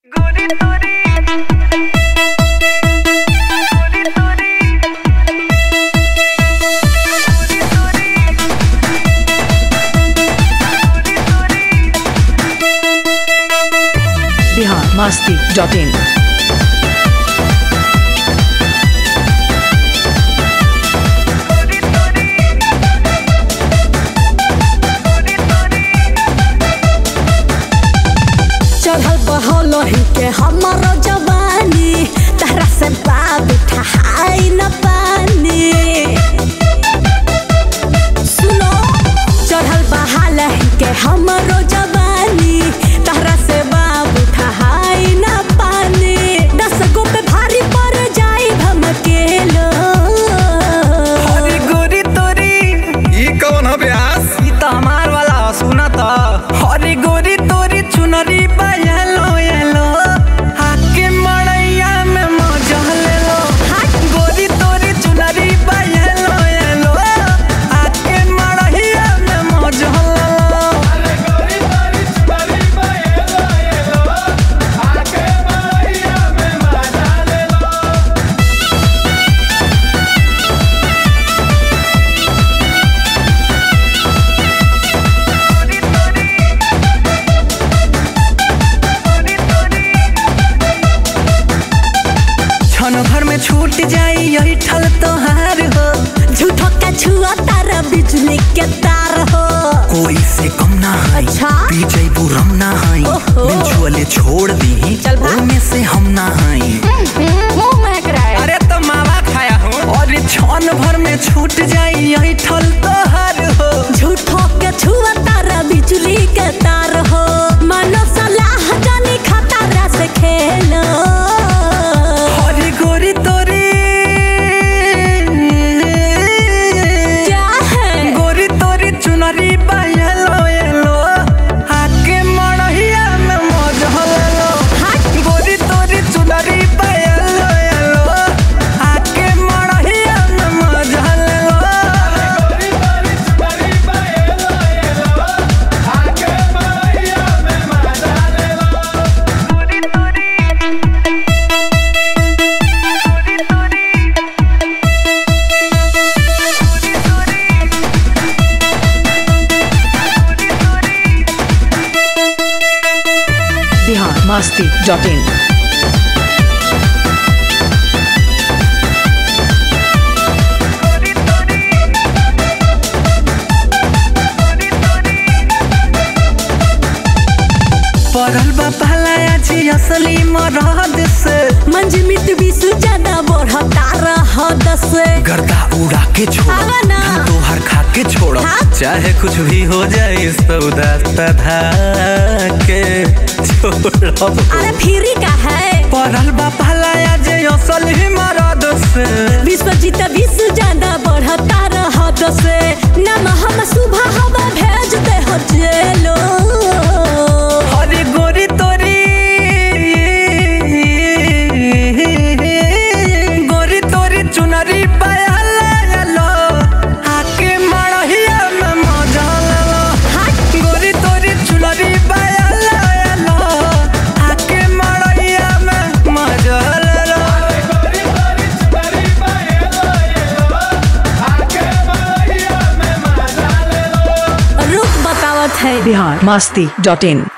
biharmasti.in चढ़ल बहल के हमारो जवानी तहरा से बाब ठहाई न पानी सुनो चढ़ल बहल के हमारो जवानी तहरा से बाब ठहाई न पानी 10 गो पे भारी पड़ जाई धमकेलो अरे गोरी तोरी ई कौन है ब्यास ई त हमार वाला सुना त अरे गोरी तोरी चुनरी येलो येलो आके मड़ैया में मजा ले लो गोरी तोरी चुनरी येलो येलो आके मड़ैया में मजा ले लो अरे गोरी तोरी चुनरी येलो येलो आके मड़ैया में मजा ले लो क्षण भर में छूट जाई यही ठल तोहार हो झूठो का छुआ तारा बिजली के तार हो कोई से कम ना है अच्छा? पीछे बुरम ना है ओहो। बिन छुअले छोड़ दी चल भाग। में से हम ना है मुंह महक रहा है अरे तो मावा खाया हूँ और क्षण भर में छूट जाई यही ठल तोहार हो झूठो के छुआ तारा बिजली के तार हो मानो सलाह जानी खतरा से खेलो अरे गोरी तोरी क्या है गोरी तोरी चुनरी येलो येलो आके मड़हिया में मजा ले लो गोरी तोरी चुनरी येलो येलो आके मड़हिया में मजा ले लो गोरी तोरी चुनरी येलो येलो आके मड़हिया में मजा ले लो गोरी तोरी biharmasti.in पढ़ल बा पहला जी असली मरद से मंजमित विश्व ज्यादा बढ़ता रहद से गर्दा उड़ा के छोड़ आवा ना। तो हर खा के छोड़ो हाँ? चाहे कुछ भी हो जाए सौदा तथा के छोड़ो अरे फिरी का है पढ़ल बा पहला जे असली मरद से विश्वजीत विश्व ज्यादा बढ़ता रहद से नाम हम सुबह हवा भेज दे हो जेलो अरे गोरी तोरी गोरी तोरी चुनरी येलो आके मड़हिया में मजा ले लो गोरी तोरी चुनरी येलो आके मड़हिया में मजा ले लो गोरी तोरी चुनरी येलो आके मड़हिया में मजा ले लो रुक बतावत है biharmasti.in